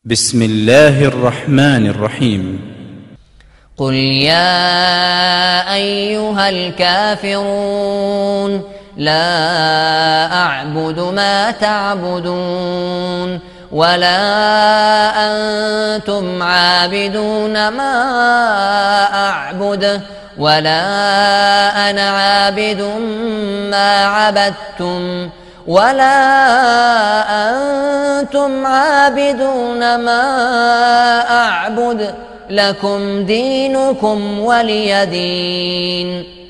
بسم الله الرحمن الرحيم. قل يا أيها الكافرون لا أعبد ما تعبدون ولا أنتم عابدون ما أعبد ولا أنا عابد ما عبدتم ولا أنتم عابدون ما أعبد لكم دينكم ولي دين.